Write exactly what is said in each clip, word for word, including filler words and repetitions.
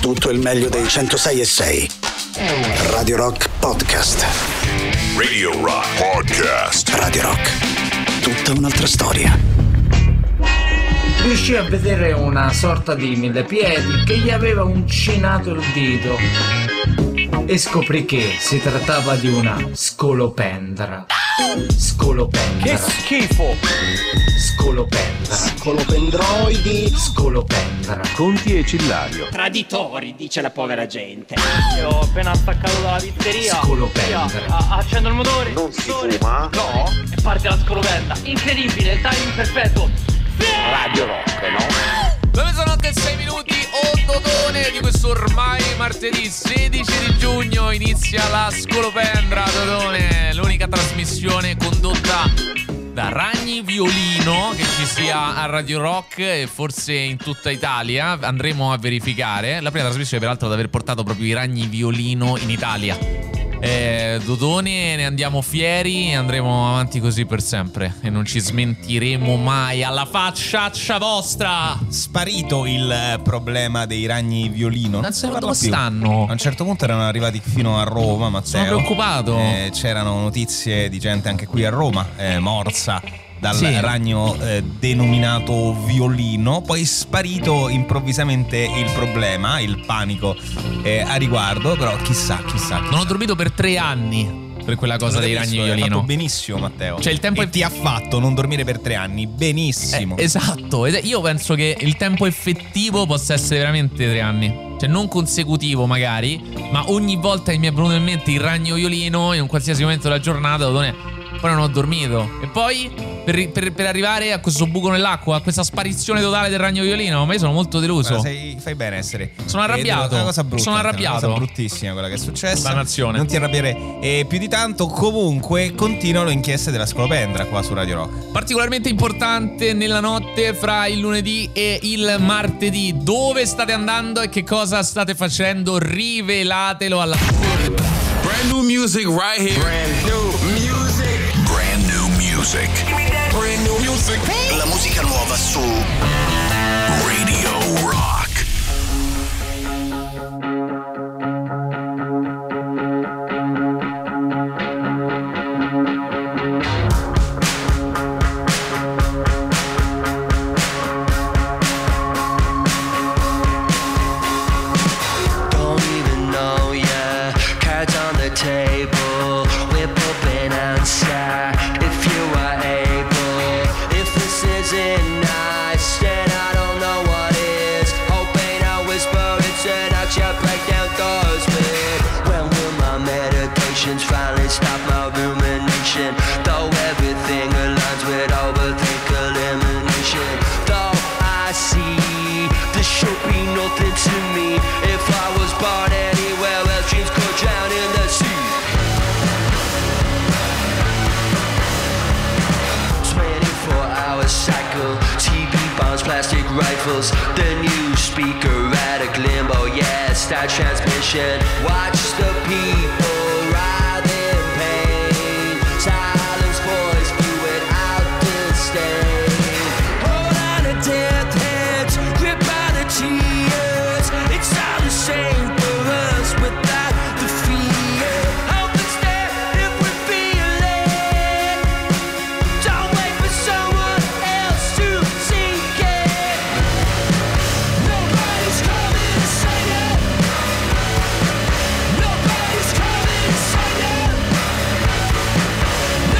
tutto il meglio dei centosei e sei. Radio Rock Podcast. Radio Rock Podcast. Radio Rock. Tutta un'altra storia. Riuscì a vedere una sorta di millepiedi che gli aveva uncinato il dito e scoprì che si trattava di una scolopendra. Scolopendra. Che schifo! Scolopendra. Scolopendroidi. Scolopendra. Conti e Cillario. Traditori, dice la povera gente. Io ho appena staccato dalla pizzeria. Scolopendra. A- accendo il motore. Non si motore. fuma? No. E parte la scolopendra. Incredibile, il timing perfetto. Radio Rock, no? Dove sono notte e sei minuti, o Dodone di questo ormai martedì sedici di giugno inizia la Scolopendra, Dodone, l'unica trasmissione condotta da Ragni Violino che ci sia a Radio Rock e forse in tutta Italia. Andremo a verificare. La prima trasmissione peraltro ad aver portato proprio i Ragni Violino in Italia. Eh, Dodone, ne andiamo fieri e andremo avanti così per sempre e non ci smentiremo mai alla facciaccia vostra. Sparito il problema dei Ragni Violino. Non so ne parla dove più. stanno. A un certo punto erano arrivati fino a Roma, Matteo. Sono preoccupato. Eh, c'erano notizie di gente anche qui a Roma, eh, morsa dal Sì. ragno eh, denominato Violino. Poi sparito improvvisamente il problema, il panico eh, a riguardo. Però chissà, chissà, chissà. Non ho dormito per tre anni per quella cosa dei Ragni Hai Violino. fatto benissimo, Matteo. Cioè il tempo e è- ti ha fatto non dormire per tre anni. Benissimo. Eh, esatto, ed- io penso che il tempo effettivo possa essere veramente tre anni. Cioè non consecutivo magari, ma ogni volta che mi è venuto in mente il ragno violino in un qualsiasi momento della giornata, Dodone, poi non ho dormito. E poi per, per, per arrivare a questo buco nell'acqua, a questa sparizione totale del ragno violino, ma io sono molto deluso. Guarda, sei, fai bene a essere. Sono arrabbiato. È una cosa brutta. Sono anche, arrabbiato. Una cosa bruttissima quella che è successa. Dannazione. Non ti arrabbiare eh, più di tanto. Comunque continuano le inchieste della Scolopendra qua su Radio Rock. Particolarmente importante nella notte fra il lunedì e il martedì. Dove state andando e che cosa state facendo? Rivelatelo alla Brand new music right here. Brand new music. Brand new music. Brand new music. La musica nuova su Radio Rock. Don't even know, yeah. Cards on the table, whip open and stack. If you are able, if this isn't nice, then I don't know what is. Hope ain't a whisper, it's an action. Break down doors with. When will my medications finally stop my rumination? Though everything aligns with overthink elimination. Though I see this should be nothing to me. If I was born anywhere else, dreams could drown in the sea. twenty-four hour cycle, T V bombs, plastic rifles, the new speaker, erratic limbo, yeah, star transmission. Watch the people writhe in pain. Silence voice, view it out disdain. Hold on to death heads, grip by the tears. It's all the same for us without the fear. Hope it's there if we feel it. Don't wait for someone else to seek it. Nobody's coming to save you. Nobody's coming to save you.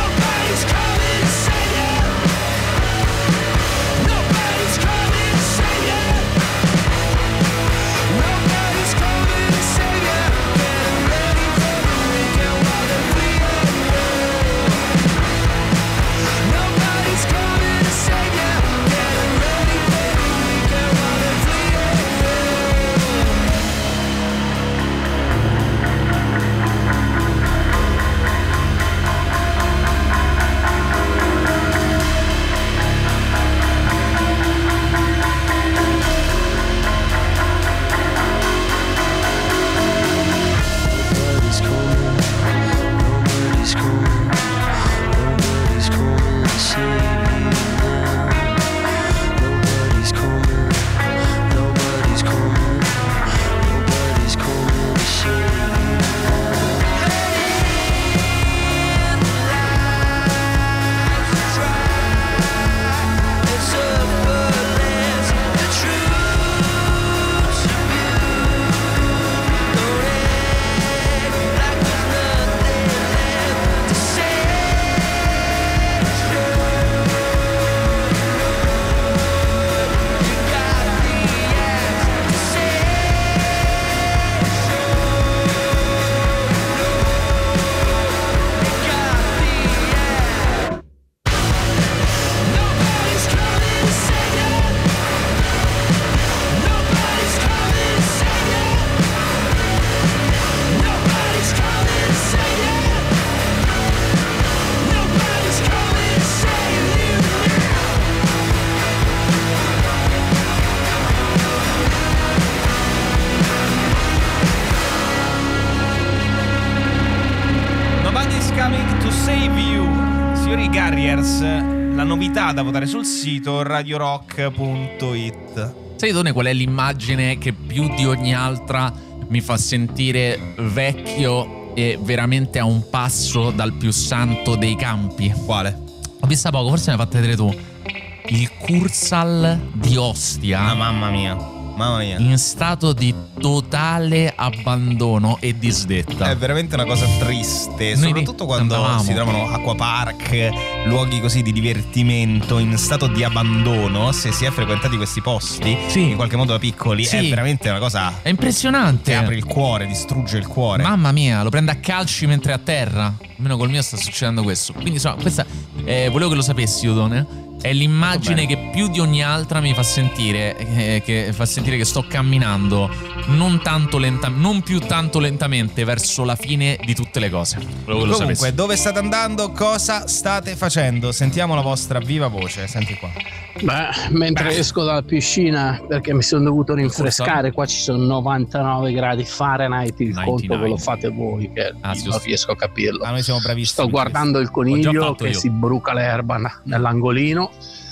Coming to Save You. Signori Carriers, la novità da votare sul sito radio rock punto it. Sai, Done, qual è l'immagine che più di ogni altra mi fa sentire vecchio e veramente a un passo dal più santo dei campi? Quale? Ho vista poco, forse me l'hai fatta vedere tu. Il Cursal di Ostia. Ah, mamma mia, mamma mia. In stato di totale abbandono e disdetta. È veramente una cosa triste, Noi soprattutto quando andavamo. si trovano acquapark, luoghi così di divertimento in stato di abbandono. Se si è frequentati questi posti, Sì. in qualche modo da piccoli, Sì. è veramente una cosa È impressionante. che apre il cuore, distrugge il cuore. Mamma mia, lo prende a calci mentre è a terra. Almeno col mio sta succedendo questo. Quindi insomma, questa eh, volevo che lo sapessi, Udone. È l'immagine che più di ogni altra mi fa sentire eh, che fa sentire che sto camminando non tanto lenta, non più tanto lentamente verso la fine di tutte le cose. Volevo che lo Comunque, sapessi. dove state andando? Cosa state facendo? Sentiamo la vostra viva voce. Senti qua. Beh, mentre Beh. esco dalla piscina perché mi sono dovuto rinfrescare, qua ci sono novantanove gradi Fahrenheit, il conto ve novantanove. lo fate voi che Ah, sì, non sì. riesco a capirlo. Ah, noi siamo bravissimi. Sto in guardando il Ho già coniglio fatto che io. si bruca l'erba n- nell'angolino.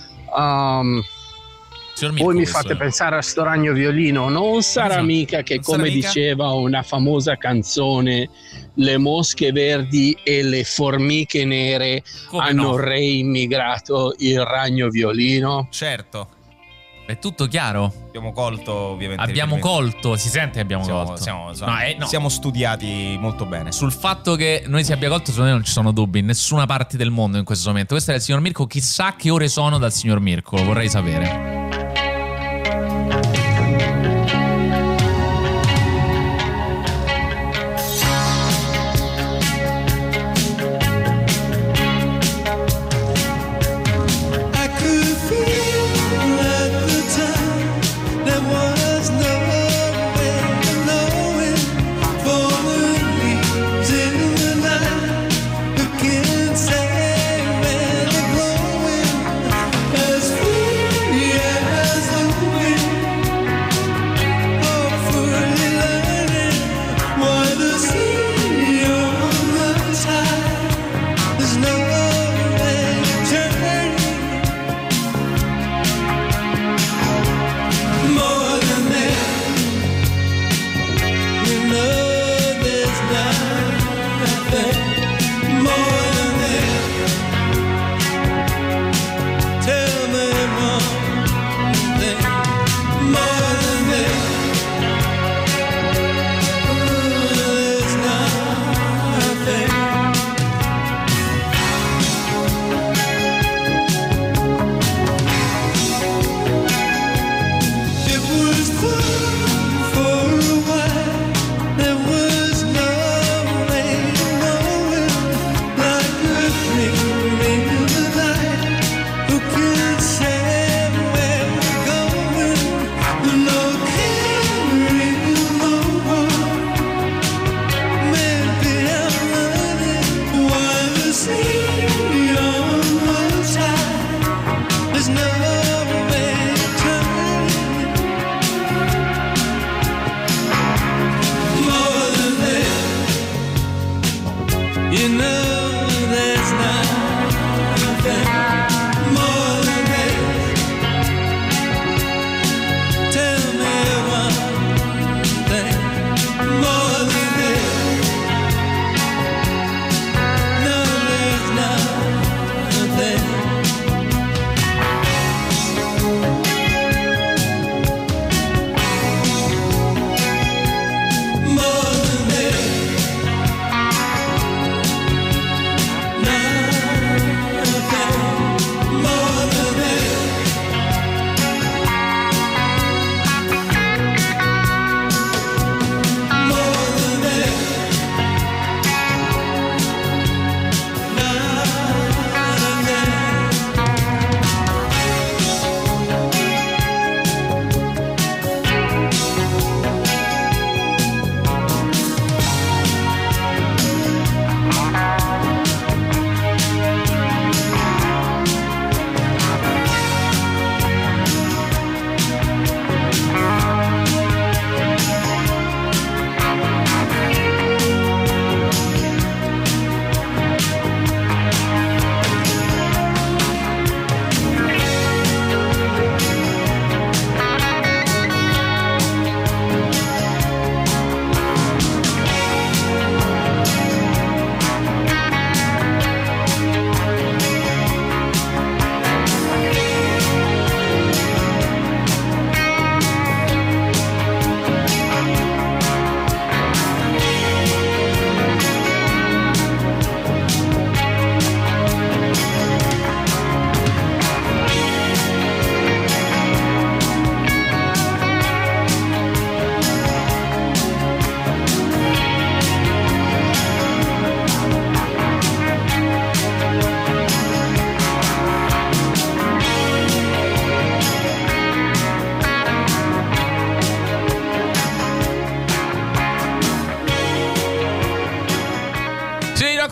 Um, Signor Mirko, voi mi questo fate è. pensare a sto ragno violino, non sarà Esatto. mica che, Non sarà come mica? diceva una famosa canzone, le mosche verdi e le formiche nere Come hanno no? reimmigrato il ragno violino? Certo, È tutto chiaro? abbiamo colto ovviamente. Abbiamo il colto, si sente che abbiamo Siamo, colto. siamo, insomma, No, eh, no. siamo studiati molto bene. Sul fatto che noi si abbia colto, secondo me non ci sono dubbi in nessuna parte del mondo in questo momento. Questo è il signor Mirko, chissà che ore sono dal signor Mirko, lo vorrei sapere. Yeah.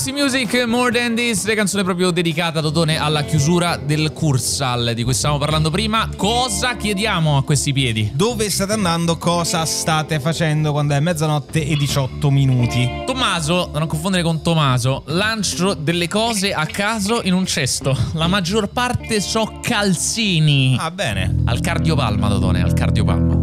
Roxy Music, More Than This, le canzoni proprio dedicata, Totone, alla chiusura del Cursal di cui stavamo parlando prima. Cosa chiediamo a questi piedi? Dove state andando? Cosa state facendo quando è mezzanotte e diciotto minuti? Tommaso, da non confondere con Tommaso, lancio delle cose a caso in un cesto. La maggior parte so calzini. Ah, bene. Al cardiopalma, Totone, al cardiopalma.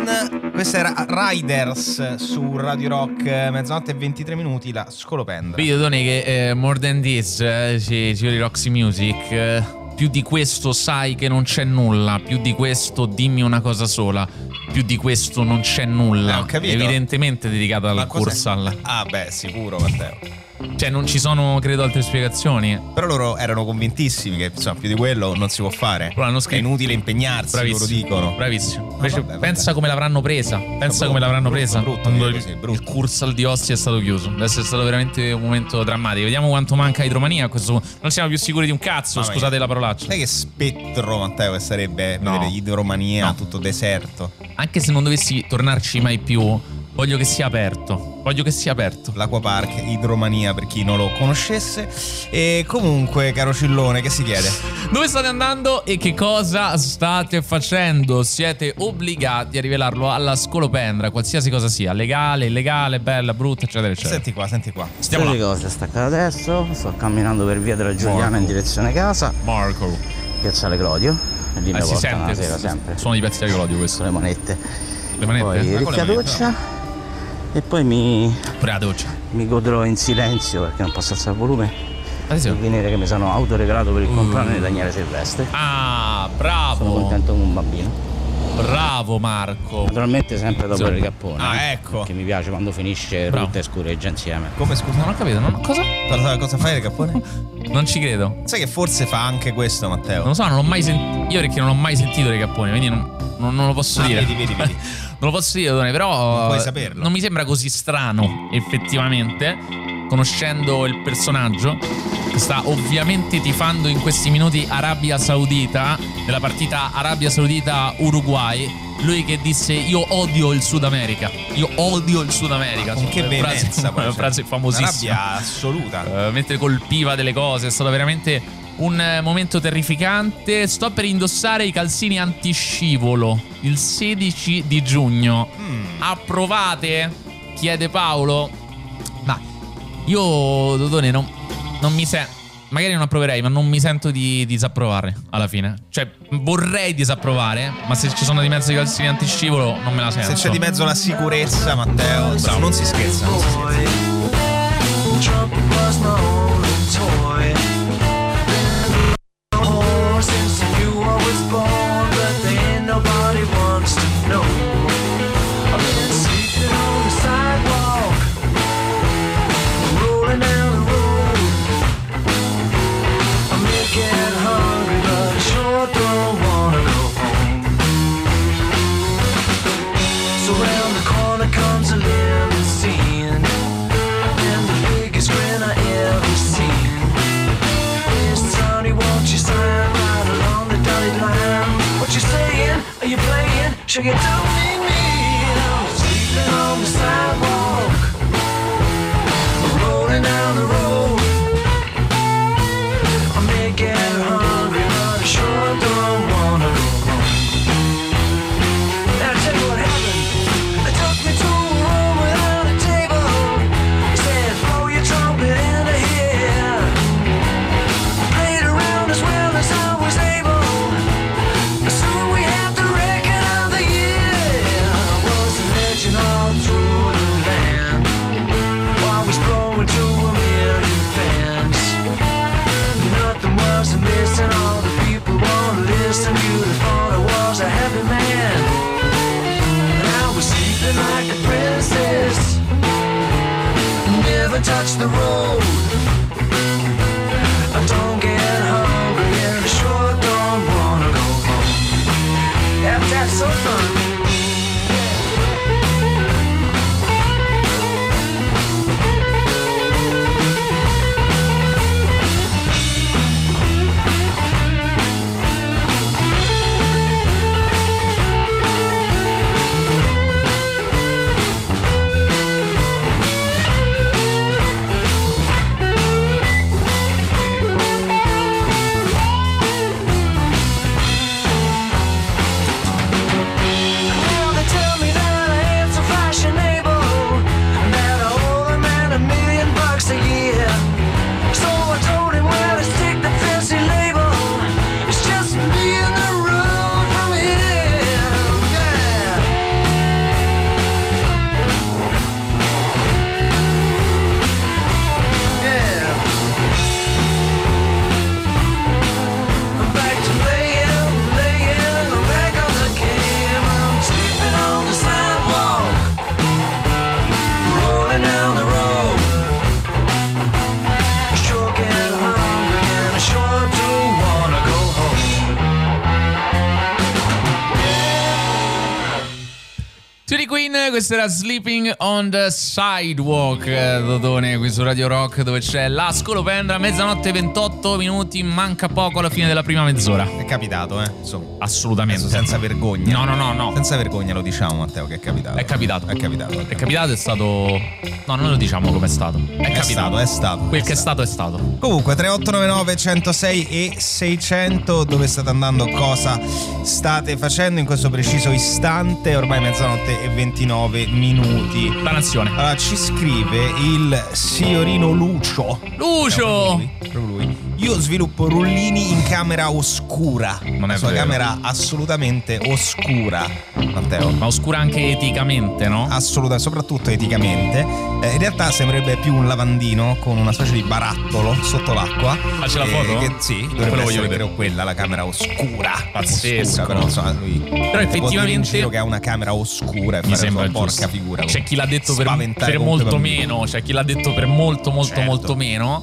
Queen, questa era Riders su Radio Rock, mezzanotte e ventitré minuti, la Scolopendra. Vedi Tony che eh, More Than This eh, ci ci di Roxy Music, eh, più di questo sai che non c'è nulla, più di questo dimmi una cosa sola, più di questo non c'è nulla. Eh, ho capito. Evidentemente dedicata Ma al cosa- Cursal. Ah beh, sicuro Matteo. Cioè non ci sono credo altre spiegazioni. Però loro erano convintissimi che insomma più di quello non si può fare. Loro hanno È scritto- inutile impegnarsi, Bravissimo, loro dicono. Bravissimo. Invece vabbè, pensa vabbè. come l'avranno presa. Pensa brutto, come l'avranno brutto, presa brutto, quando dire il, così, brutto. il Cursal di Ostia è stato chiuso. Deve essere stato veramente un momento drammatico. Vediamo quanto manca Idromania a questo punto. Non siamo più sicuri di un cazzo, Mamma mia. scusate la parolaccia. Sai che spettro Matteo che sarebbe No. vedere idromania, No. tutto deserto. Anche se non dovessi tornarci mai più, voglio che sia aperto. Voglio che sia aperto. L'Aquapark, idromania per chi non lo conoscesse. E comunque, caro Cillone, che si chiede? Dove state andando e che cosa state facendo? Siete obbligati a rivelarlo alla Scolopendra, qualsiasi cosa sia, legale, illegale, bella, brutta, eccetera, eccetera. Senti qua, senti qua. Stiamo Sai là. cosa, staccare adesso, sto camminando per via della Giuliana Marco. in direzione casa, Marco. piazzale Clodio, e lì Eh, mi si portano la sente, sera s- sempre, sono i pezzi di Clodio questo. con le monette. Le manette? Poi Ma con le ricchia manette, doccia e poi mi, Pure la doccia. mi godrò in silenzio perché non posso alzare il volume. Ad Il esempio. venire che mi sono autoregalato per il Uh. compleanno di Daniele Silvestre. Ah, Sono bravo. contento come un bambino. Bravo Marco. Naturalmente sempre dopo Sì. il cappone. Ah, eh, ecco. Che mi piace quando finisce Bravo. Rutta e Scureggia insieme. Come scusa? Non ho capito, non, cosa? Cosa, cosa fai, Cappone? Non ci credo. Sai che forse fa anche questo, Matteo? Non lo so, non l'ho mai sentito. Io perché non ho mai sentito dei capponi, quindi non, non- non lo posso Ah, dire. vedi, vedi, vedi. Non lo posso dire, Done, però. Non puoi saperlo. Non mi sembra così strano, effettivamente, conoscendo il personaggio. Che sta ovviamente tifando in questi minuti Arabia Saudita, nella partita Arabia Saudita-Uruguay. Lui che disse io odio il Sud America. Io odio il Sud America. Con che Una veemenza, frase, poi, una cioè, frase famosissima. Una rabbia assoluta. Eh, mentre colpiva delle cose. È stato veramente un eh, momento terrificante. Sto per indossare i calzini antiscivolo il sedici di giugno. Mm. Approvate? Chiede Paolo. Ma io, Dodone, non, non mi sento. Magari non approverei, ma non mi sento di disapprovare alla fine. Cioè, vorrei disapprovare, ma se ci sono di mezzo i calzini antiscivolo non me la sento. Se c'è di mezzo la sicurezza, Matteo, Bravo. non si scherza. Non si scherza. Trump was my only toy. Oh, since you was born, but then nobody wants to know. I've been sleeping on the sidewalk, rolling down the road. I'm getting hungry, but I sure don't wanna go home. So round the corner comes a limousine, and the biggest grin I ever seen. Miss Tony, won't you sign right along the dotted line? What you saying? Are you playing? Sure you don't need me. I'm sleeping on the sidewalk, rolling down the road. I may get hungry, but I sure don't wanna go home. Now I'll tell you what happened. They took me to a room without a table. He said, blow your trumpet into here. Played around as well as I was able. Soon we had the record of the year. I was a legend all through the land. While we flowing to a million fans. Nothing was amiss and all the people wanna listen. You'd have thought I was a happy man. And I was sleeping like a princess. Never touched the road. I don't get hungry and I sure don't wanna go home. Yeah, that's so fun. questa era Sleeping on the Sidewalk, Dodone, qui su Radio Rock, dove c'è la Scolopendra. Mezzanotte ventotto minuti, manca poco alla fine della prima mezz'ora. È capitato, eh? Insomma, assolutamente. Adesso senza vergogna. No, no, no, no. Senza vergogna lo diciamo, Matteo, che è capitato. È capitato. È capitato. È capitato, è stato. No, non lo diciamo come è stato. È, È capitato. stato, è stato. Quel che è stato è stato. Comunque tre otto nove nove centosei e seicento, dove state andando, cosa state facendo in questo preciso istante? Ormai mezzanotte e ventinove minuti. La nazione. Allora ci scrive il signorino Lucio. Lucio! Eh, proprio lui, proprio lui. Io sviluppo rullini in camera oscura. Non è La sua vero. camera assolutamente oscura, Matteo. Ma oscura anche eticamente, no? Assoluta, soprattutto eticamente. Eh, in realtà sembrerebbe più un lavandino con una specie di barattolo sotto l'acqua. Ah, c'è la Eh, foto? Che, sì, Quello dovrebbe voglio essere vedere. però quella, la camera oscura. Pazzesco. Oscura, però insomma lui Però si può dire in effettivamente giro che ha una camera oscura e mi fare sembra una porca giusto. figura. C'è chi l'ha detto per, Spaventare per comunque molto bambini. meno, c'è chi l'ha detto per molto molto Certo. molto meno.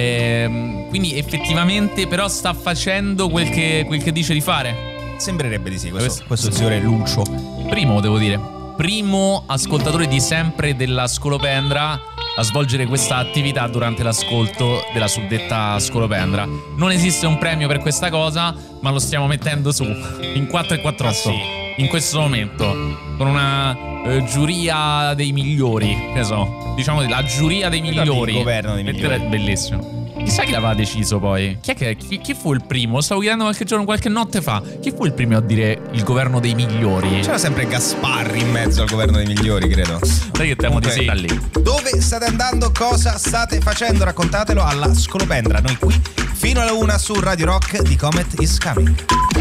Ehm, quindi effettivamente però sta facendo quel che, quel che dice di fare. Sembrerebbe di sì, questo, Questo- questo signore Lucio. Primo, devo dire, primo ascoltatore di sempre della Scolopendra a svolgere questa attività durante l'ascolto della suddetta Scolopendra. Non esiste un premio per questa cosa, ma lo stiamo mettendo su in quattro e quarantotto Ah, sì. in questo momento con una eh, giuria dei migliori, che so, diciamo la giuria dei Ricordi migliori. il governo dei migliori. Bellissimo. Chissà chi l'aveva deciso poi. Chi, è che, chi, chi fu il primo? Stavo chiedendo qualche giorno, qualche notte fa. Chi fu il primo a dire il governo dei migliori? C'era sempre Gasparri in mezzo al governo dei migliori, credo. Sai che temo di sì. Da lì. Dove state andando? Cosa state facendo? Raccontatelo alla Scolopendra. Noi qui fino alla una su Radio Rock di Comet is Coming.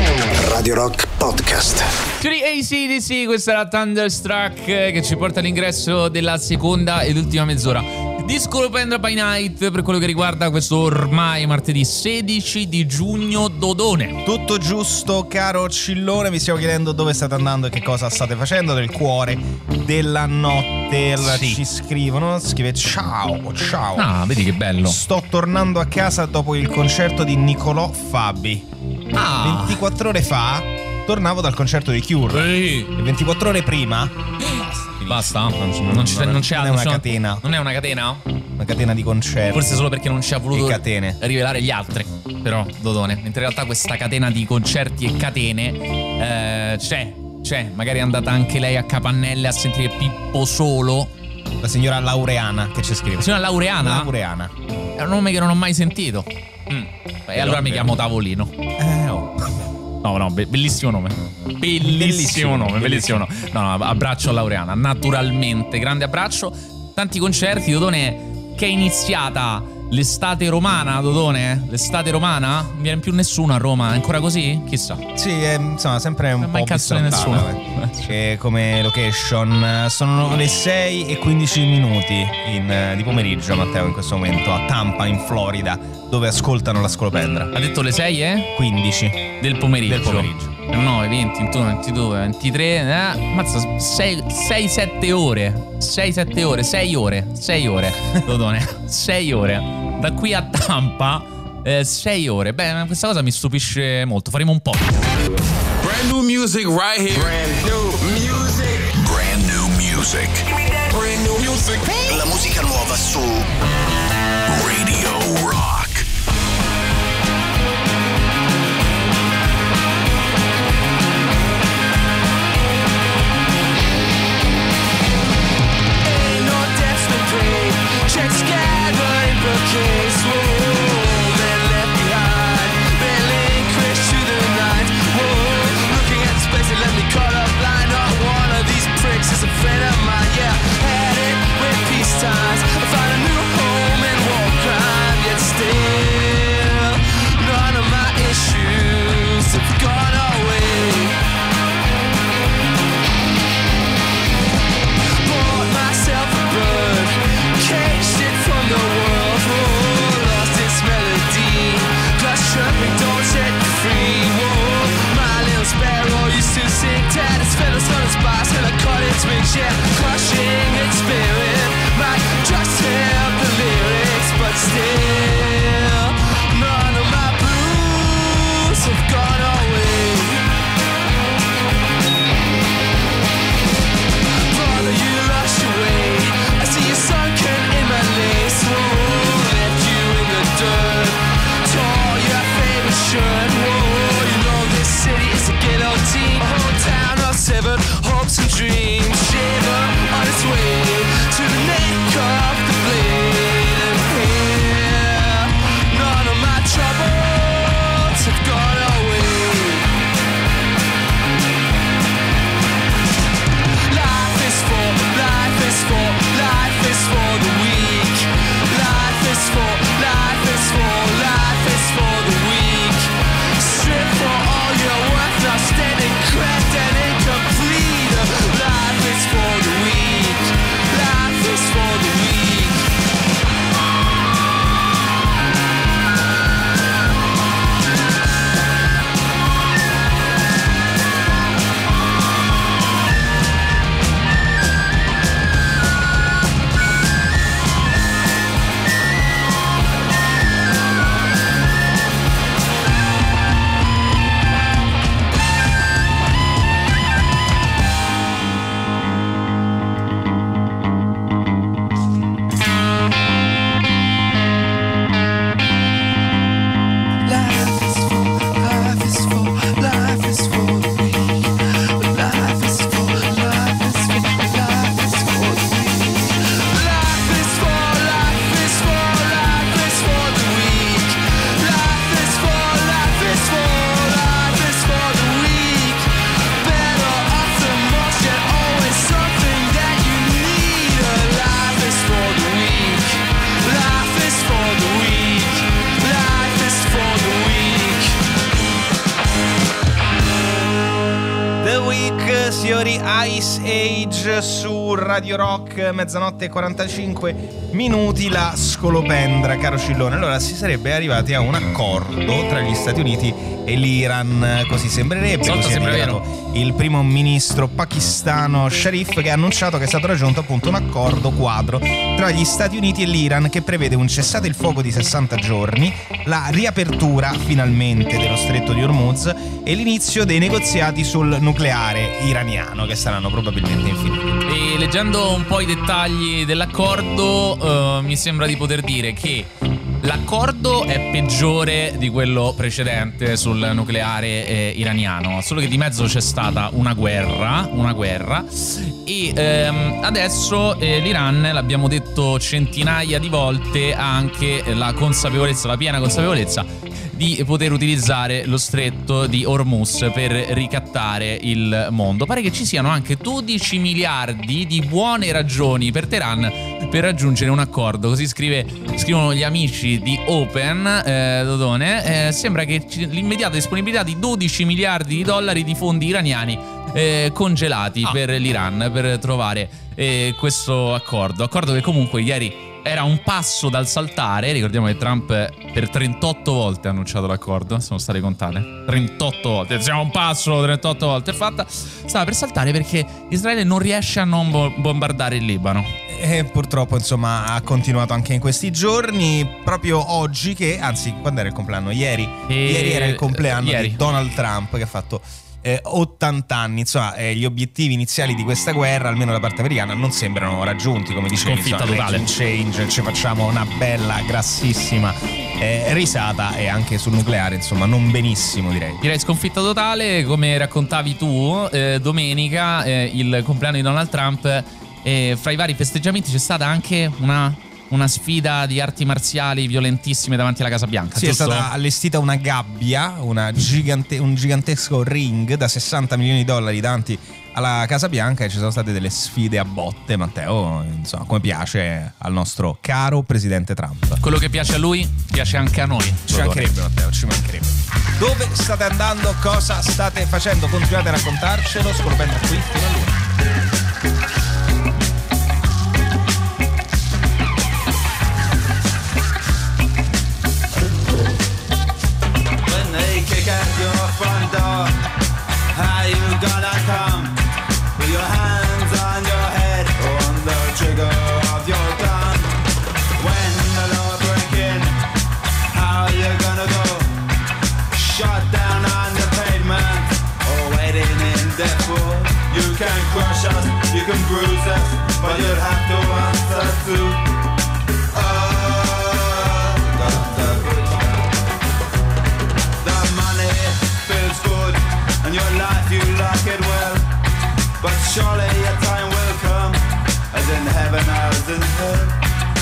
Radio Rock Podcast. A C D C, questa era Thunderstruck che ci porta all'ingresso della seconda ed ultima mezz'ora di Scolopendra by Night per quello che riguarda questo ormai martedì sedici di giugno, Dodone. Tutto giusto, caro Cillone. Vi stiamo chiedendo dove state andando e che cosa state facendo nel cuore della notte. Allora, Sì. ci scrivono, scrive ciao, ciao. Ah, vedi che bello. Sto tornando a casa dopo il concerto di Nicolò Fabi. Ah. ventiquattro ore fa tornavo dal concerto di Cure. Ehi. E ventiquattro ore prima Basta? Non, c- Non, c'è, non c'è non è non una c'è- catena. Non è una catena? Una catena di concerti. Forse solo perché non ci ha voluto E catene. rivelare gli altri. Però, Dodone, mentre in realtà questa catena di concerti e catene eh, c'è. C'è. Magari è andata anche lei a Capannelle a sentire Pippo Solo. La signora Laureana che ci scrive. La signora Laureana? Laureana. È un nome che non ho mai sentito. Mm. E allora mi chiamo Tavolino. Eh, oh. No, no, be- bellissimo nome. Bellissimo, Bellissimo, nome, bellissimo nome. No, no, abbraccio a Laureana, naturalmente, grande abbraccio. Tanti concerti, Dodone, che è iniziata l'estate romana, Dodone? L'estate romana? Non viene più nessuno a Roma, è ancora così? Chissà. Sì, è, insomma, sempre un Non po' mai cazzo di bistrattata, nessuno. eh. E come location sono le sei e quindici minuti in, eh, di pomeriggio, Matteo, in questo momento a Tampa, in Florida, dove ascoltano la Scolopendra. Ha detto le sei, eh? quindici Del pomeriggio. Del pomeriggio. nove, venti, ventuno, ventidue, ventitré, eh, mazza, sei sette ore. sei sette ore, sei ore, sei ore, Dodone, sei ore. Da qui a Tampa, sei ore. Beh, questa cosa mi stupisce molto. Faremo un po'. Brand new music right here. Brand new music. Brand new music. Brand new music. La musica nuova su Radio Rock. Ain't no debts to pay. Checks gathering bouquets. Whoa, men left behind. Bailing Chris to the night. Whoa, looking at the space that left me caught up blind. Not one of these pricks is a friend of mine. Yeah, had it with peace times. I found a new home and war crime. Yet still, none of my issues have gone away. Bought myself a bird, caged it from the world, oh, lost its melody. Cause chirping don't set me free. Whoa, my little sparrow used to sing. Tad its feathers on its bars till I caught its wings. Yeah, crushing its spirit. Might just signori, Ice Age su Radio Rock, mezzanotte e quarantacinque minuti, la scolopendra, caro Cillone. Allora, si sarebbe arrivati a un accordo tra gli Stati Uniti e l'Iran, così sembrerebbe, Solta così sembra ha dichiarato il primo ministro pakistano Sharif, che ha annunciato che è stato raggiunto appunto un accordo quadro tra gli Stati Uniti e l'Iran che prevede un cessate il fuoco di sessanta giorni, la riapertura finalmente dello stretto di Hormuz e l'inizio dei negoziati sul nucleare iraniano, che saranno probabilmente infiniti. E leggendo un po' i dettagli dell'accordo, eh, mi sembra di poter dire che l'accordo è peggiore di quello precedente sul nucleare eh, iraniano, solo che di mezzo c'è stata una guerra, una guerra e ehm, adesso eh, l'Iran, l'abbiamo detto centinaia di volte, ha anche la consapevolezza, la piena consapevolezza di poter utilizzare lo stretto di Hormuz per ricattare il mondo. Pare che ci siano anche dodici miliardi di buone ragioni per Teheran per raggiungere un accordo, così scrive, scrivono gli amici di Open, eh, Dodone. Eh, sembra che l'immediata disponibilità di dodici miliardi di dollari di fondi iraniani eh, congelati ah. per l'Iran per trovare eh, questo accordo. Accordo che comunque ieri era un passo dal saltare. Ricordiamo che Trump per trentotto volte ha annunciato l'accordo, sono state contate trentotto volte, siamo un passo, trentotto volte è fatta. Stava per saltare perché Israele non riesce a non bo- bombardare il Libano. E purtroppo insomma ha continuato anche in questi giorni, proprio oggi che, anzi quando era il compleanno? Ieri, e... ieri era il compleanno ieri. di Donald Trump, che ha fatto eh, ottanta anni. Insomma, eh, gli obiettivi iniziali di questa guerra, almeno da parte americana, non sembrano raggiunti, come dicevi. Sconfitta insomma, totale. Change, ci facciamo una bella grassissima eh, risata, e anche sul nucleare insomma non benissimo, direi. Direi sconfitta totale, come raccontavi tu eh, domenica, eh, il compleanno di Donald Trump. E fra i vari festeggiamenti c'è stata anche una, una sfida di arti marziali violentissime davanti alla Casa Bianca. Sì, giusto? è stata allestita una gabbia, una gigante, un gigantesco ring da sessanta milioni di dollari davanti alla Casa Bianca, e ci sono state delle sfide a botte. Matteo, insomma, come piace al nostro caro presidente Trump. Quello che piace a lui piace anche a noi. Ci mancherebbe, Matteo, ci mancherebbe. Dove state andando? Cosa state facendo? Continuate a raccontarcelo, scolpendo qui fino a l'una. Front door, how you gonna come? With your hands on your head, on the trigger of your gun. When the law break in, how you gonna go? Shot down on the pavement, or waiting in death row. You can crush us, you can bruise us, but you'll have to answer to. And your life you like it well, but surely your time will come, as in heaven as in hell.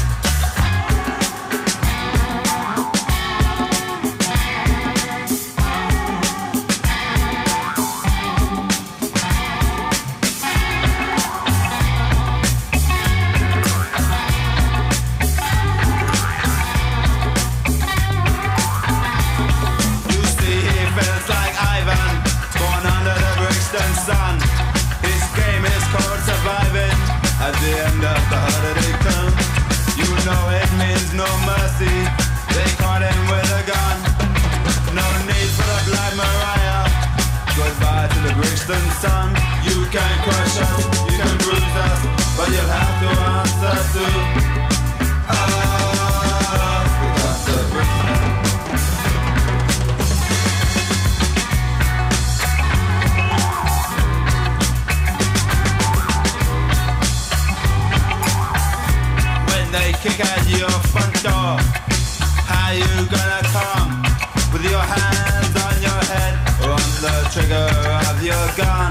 Sun. His game is called surviving. At the end of the holiday come, you know it means no mercy. They caught him with a gun. No need for the Black Mariah. Goodbye to the Brixton sun. You can crush us, you can bruise us, but you'll have to answer to us. Because the Brixton. Kick at your front door, how you gonna come? With your hands on your head, or on the trigger of your gun.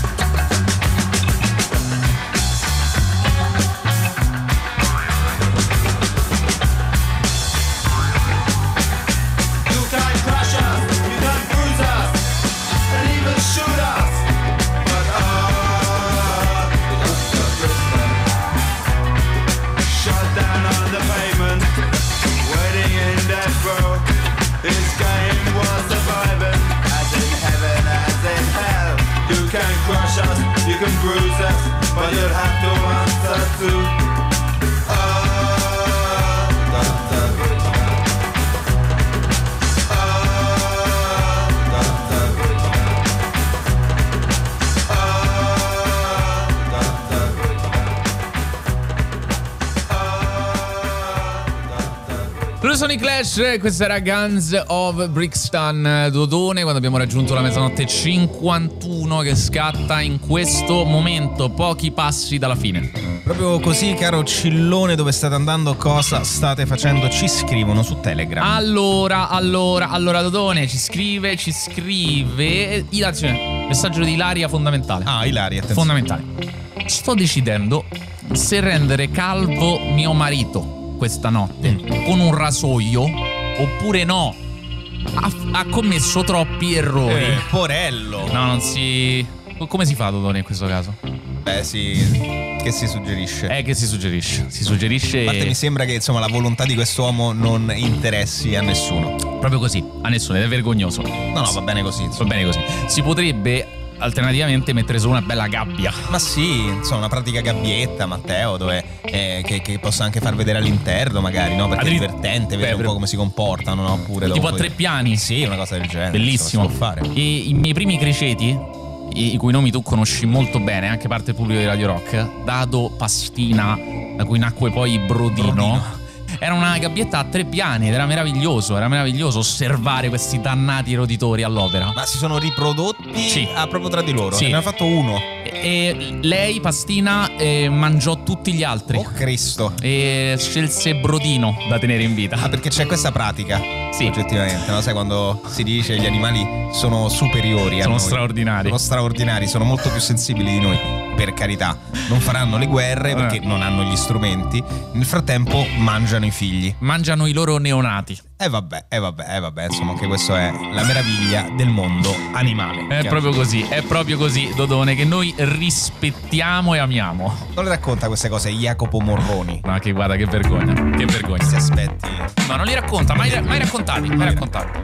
You can crush us, you can bruise us, and even shoot us, but oh, because the Brixton shot down on the pavement, waiting in death row. but you'd have to answer to oh, Doctor Bridgeman. Oh, Doctor Bridgeman. Oh, Doctor Bridgeman. Loro sono i Clash, questa era Guns of Brixton. Dodone, quando abbiamo raggiunto la mezzanotte cinquantuno che scatta in questo momento, pochi passi dalla fine. Proprio così, caro Cillone, dove state andando, cosa state facendo? Ci scrivono su Telegram. Allora, allora, allora Dodone ci scrive, ci scrive Ilaria, messaggio di Ilaria fondamentale. Ah, Ilaria, attenzione. Fondamentale. Sto decidendo se rendere calvo mio marito questa notte mm. con un rasoio oppure no. Ha, ha commesso troppi errori. Eh, porello. No, non si... Come si fa, Dodone, in questo caso? Beh, sì. Che si suggerisce? Eh, che si suggerisce. Si suggerisce. A parte mi sembra che insomma la volontà di quest'uomo non interessi a nessuno. Proprio così, a nessuno, ed è vergognoso. No, no, va bene così. Va bene così. Si potrebbe alternativamente mettere su una bella gabbia. Ma sì, insomma, una pratica gabbietta, Matteo, dove eh, che, che possa anche far vedere all'interno, magari, no? Perché Adri- è divertente vedere Beh, un po' come si comportano, no? Pure tipo dopo a tre piani. Sì, una cosa del genere. Bellissimo. Si può fare. E i miei primi criceti, i cui nomi tu conosci molto bene, anche parte del pubblico di Radio Rock, Dado Pastina, da cui nacque poi Brodino, Brodino. Era una gabbietta a tre piani ed era meraviglioso, era meraviglioso osservare questi dannati roditori all'opera. Ma si sono riprodotti sì. ah, proprio tra di loro? Sì. Ne ha fatto uno. E, e lei, Pastina, eh, mangiò tutti gli altri. Oh Cristo. E scelse Brodino da tenere in vita. Ah, perché c'è questa pratica. Sì. Oggettivamente, no? Sai quando si dice gli animali sono superiori a sono noi. Sono straordinari. Sono straordinari, sono molto più sensibili di noi. Per carità, non faranno le guerre perché eh. non hanno gli strumenti. Nel frattempo mangiano i figli. Mangiano i loro neonati. E eh vabbè, e eh vabbè, e eh vabbè, insomma, anche questo è la meraviglia del mondo animale. È proprio così, è proprio così, Dodone, che noi rispettiamo e amiamo. Non le racconta queste cose Jacopo Morroni? Ma che guarda, che vergogna, che vergogna. Questi aspetti. No, non li racconta, mai, mai raccontati, mai raccontati.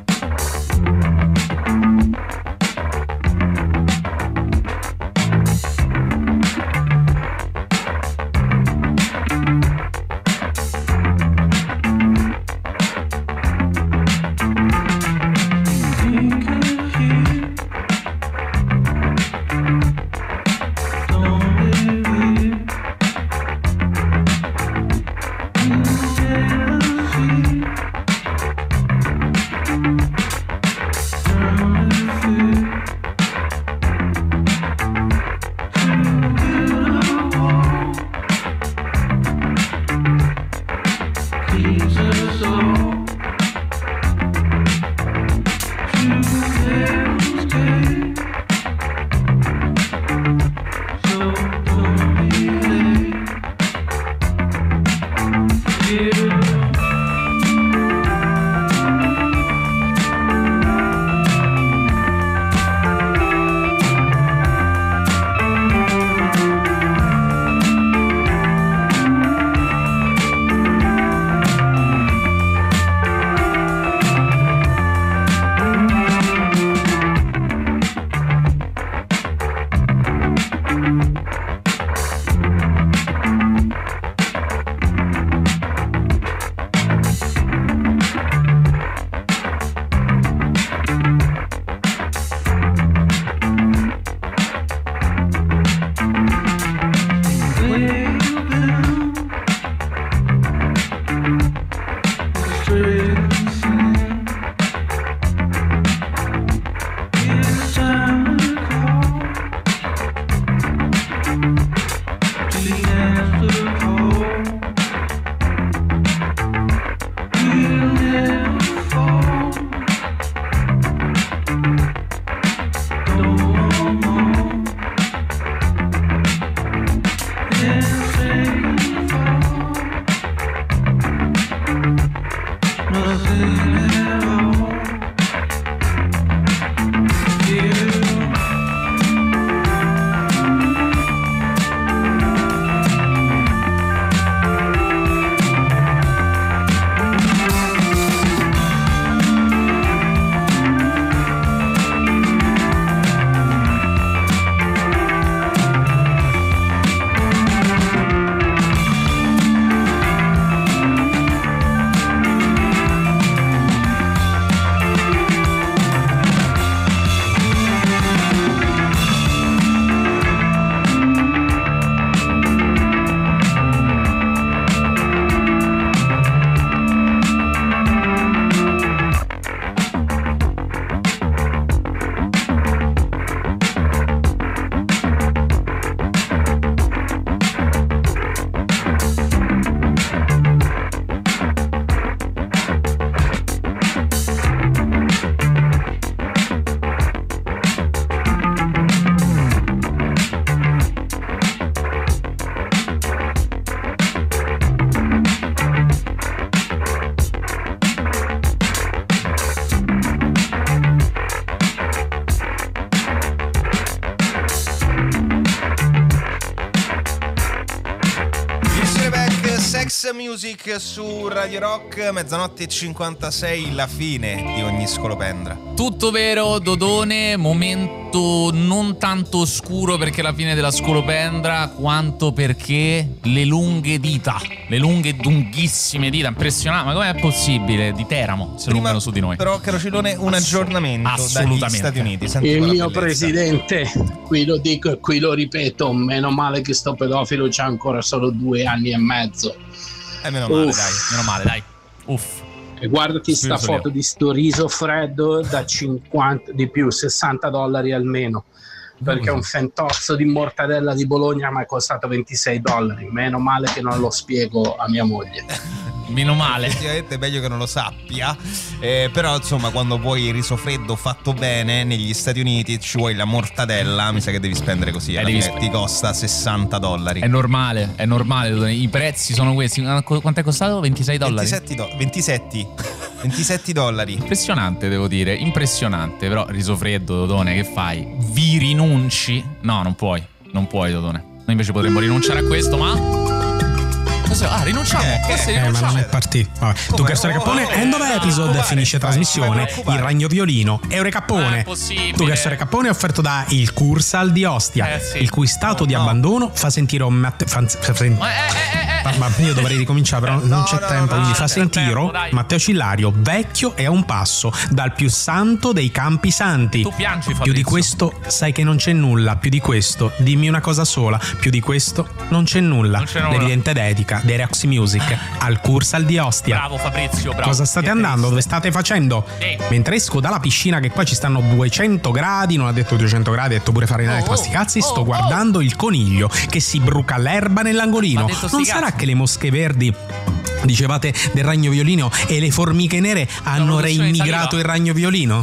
Dance Music su Radio Rock, mezzanotte e cinquantasei, la fine di ogni scolopendra. Tutto vero, Dodone, momento non tanto oscuro perché la fine della scolopendra, quanto perché le lunghe dita, le lunghe lunghissime dita, impressionante, ma com'è possibile? Di Teramo si allungano su di noi. Però Carocilone, un aggiornamento dagli Stati Uniti. Senti Il quella mio bellezza. presidente, qui lo dico e qui lo ripeto, meno male che sto pedofilo c'ha ancora solo due anni e mezzo. Eh, meno male, Uff. dai. Meno male, dai. Uff. E guardati sta Spirito foto di sto riso freddo da cinquanta di più, sessanta dollari almeno. Perché un fentozzo di mortadella di Bologna mi è costato ventisei dollari. Meno male che non lo spiego a mia moglie. Meno male. Effettivamente è meglio che non lo sappia. Eh, però insomma, quando vuoi il riso freddo fatto bene negli Stati Uniti ci vuoi la mortadella, mi sa che devi spendere così. Alla devi fine sp- ti costa sessanta dollari. È normale, è normale, Dodone. I prezzi sono questi. Quanto è costato? ventisei dollari? ventisette, do- ventisette. ventisette dollari. Impressionante, devo dire, impressionante. Però riso freddo, Dodone, che fai? Vi rinunci? No, non puoi, non puoi, Dodone. Noi invece potremmo rinunciare a questo, ma... Cos'è? Ah, rinunciamo. Eh, Forse che- Eh, ma rinunciamo. non è partito. Vabbè. Tu che storia cappone, end of episode, finisce trasmissione. Il ragno violino, Eure Cappone. è possibile. Tu che storia cappone è offerto da il Cursal di Ostia, Eh, sì. il cui stato di abbandono fa sentire un Matte- fa- fa- fa- Ma, eh, eh, eh, Ma, ma io dovrei ricominciare, però non c'è no, tempo. no, quindi no, fa c'è sentire tempo, dai. Matteo Cillario, vecchio e a un passo dal più santo dei campi santi. Tu piangi, Più Fabrizio. di questo sai che non c'è nulla. Più di questo dimmi una cosa sola. Più di questo non c'è nulla. Non c'è nulla. L'evidente dedica dei Roxy Music al Cursal di Ostia. Bravo Fabrizio, bravo. Cosa state Che andando? triste. Dove state facendo? Sì. Mentre esco dalla piscina, che qua ci stanno duecento gradi, non ha detto duecento gradi, ha detto pure Fahrenheit, Oh, ma sti cazzi, oh, sto oh. guardando il coniglio che si bruca l'erba nell'angolino. Ma ha detto sti Non cazzi. sarà che le mosche verdi, dicevate, del ragno violino e le formiche nere hanno produzione di reimmigrato saliva. il ragno violino?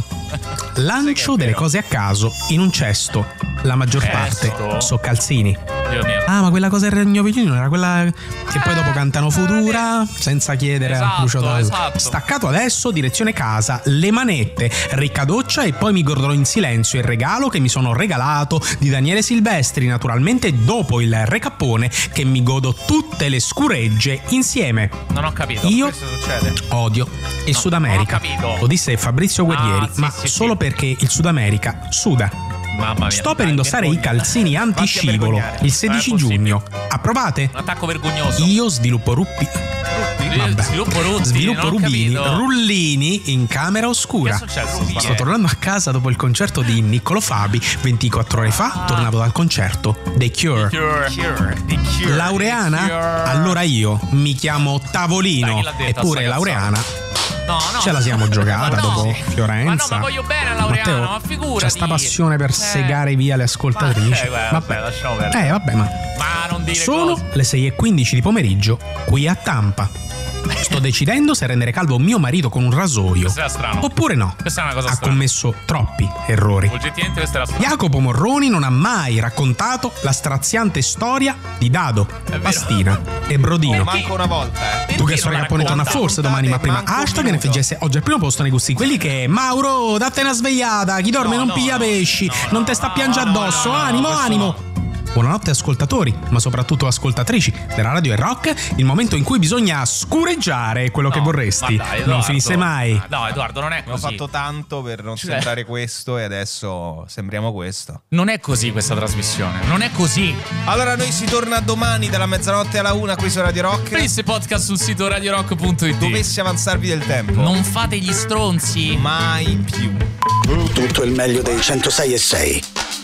Lancio delle cose a caso in un cesto. La maggior Cesto? parte so calzini. Dio mio. Ah, ma quella cosa del ragno violino era quella che poi dopo cantano Futura senza chiedere a Esatto, Lucio Dalla. esatto. Staccato adesso, direzione casa, le manette, ricca doccia e poi mi godrò in silenzio il regalo che mi sono regalato di Daniele Silvestri, naturalmente dopo il recappone che mi godo tutte le scuregge insieme. Non ho capito. Io Questo succede. odio il Sud America. non ho capito. Lo disse Fabrizio Guerrieri, Ah, sì, ma sì, solo sì. perché il Sud America suda. Mamma mia. Sto per indossare i calzini antiscivolo vergognare. il sedici Non è possibile. giugno. Approvate? Un attacco vergognoso. Io sviluppo ruppi. Vabbè. Sviluppo ruttini, Sviluppo non ho rubini, capito. rullini in camera Che è oscura. successo? Sto tornando a casa dopo il concerto di Niccolo Fabi ventiquattro ore fa, tornato dal concerto The Cure. Cure. Cure. The Cure. Laureana? The Cure. Allora io mi chiamo Dai, Tavolino. chi l'ha detta Eppure sta Laureana No, no. ce la siamo giocata Ma no. dopo Fiorenza. Ma no, ma voglio bene a Laureano, Matteo, ma figurati. c'è sta passione per Eh. segare via le ascoltatrici. Ma, eh, guarda, vabbè, lasciamo perdere. Eh, vabbè, ma Ma non dire sono cose. le sei e quindici di pomeriggio qui a Tampa. Sto decidendo se rendere calvo mio marito con un rasoio Questo era strano. oppure no. Questa è una cosa Ha strana. commesso troppi errori. Oggettivamente questa era strana. Jacopo Morroni non ha mai raccontato la straziante storia di Dado, vero. Pastina e Brodino. Manco una volta, eh. Tu che Perché storia non cappone torna racconta? forse domani, ma prima Manco un hashtag minuto. N F G S oggi al primo posto nei gusti quelli che Mauro, datte una svegliata, chi dorme No, non no, piglia no. pesci, No, non no, te sta a no, piangere no, addosso, no, no, animo, questo animo. Buonanotte ascoltatori, ma soprattutto ascoltatrici della radio e rock, il momento in cui bisogna scureggiare quello che No, vorresti. ma dai, non Edoardo. finisse mai. No, Edoardo, non è Abbiamo così. fatto tanto per non Cioè- sembrare questo e adesso sembriamo questo. Non è così questa trasmissione. Non è così. Allora noi si torna domani dalla mezzanotte alla una qui su Radio Rock. Questo podcast sul sito radiorock punto it. Dovessi avanzarvi del tempo. Non fate gli stronzi. Mai più. Tutto il meglio dei centosei e sei.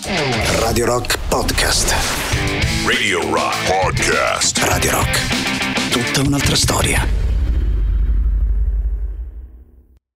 Radio Rock Podcast. Radio Rock Podcast. Radio Rock. Tutta un'altra storia.